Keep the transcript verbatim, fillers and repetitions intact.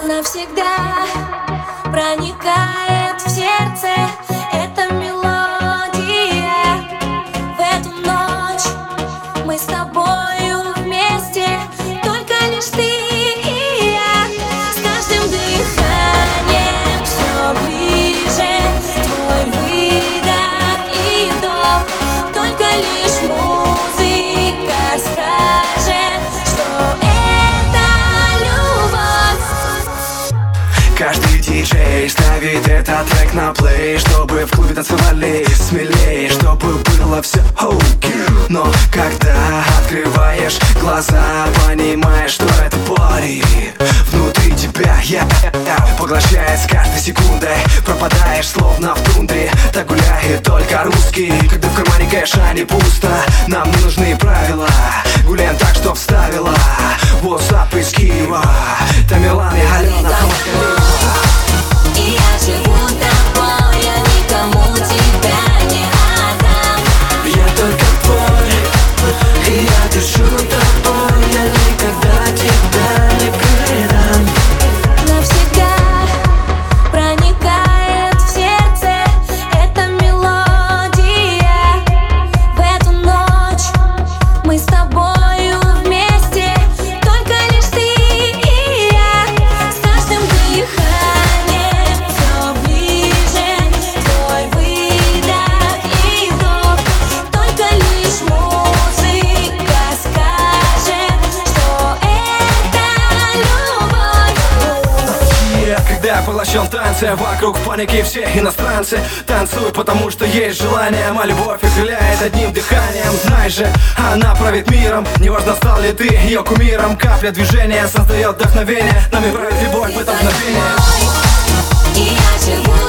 навсегда проникает в сердце эта мелодия. В эту ночь мы с тобою вместе, только лишь ты и я. С каждым дыханием все ближе твой выдох и вдох. Только лишь музыка скажет, что это любовь. Каждый диджей ставит этот трек на плей, чтобы в клубе танцевали смелее, чтобы было все окей. Но когда открываешь глаза, понимаешь, что это пари внутри тебя, я, я поглощает с каждой секундой. Пропадаешь словно в тундре, так гуляет только русский. Когда в кармане кэша не пусто, нам не нужны правила. Гуляем так, что вставила WhatsApp из Киева Тамерлан и Алена. И я живу тобой, я никому тебя не отдам. Я только твой, и я дышу тобой, я никогда тебя не предам. Навсегда проникает в сердце эта мелодия. В эту ночь мы с тобою вместе, только лишь ты и я. С каждым дыханием все ближе твой выдох и вдох. Только лишь музыка скажет, что это любовь. Yeah, когда я поглощен в танце, вокруг паники все иностранцы. Танцуют, потому что есть желание. Моя любовь окрыляет одним дыханием. Знай же, она правит миром. Неважно, стал ли ты ее кумиром. Капля движения создает вдохновение. Нами правит любовь в это мгновение. И я живу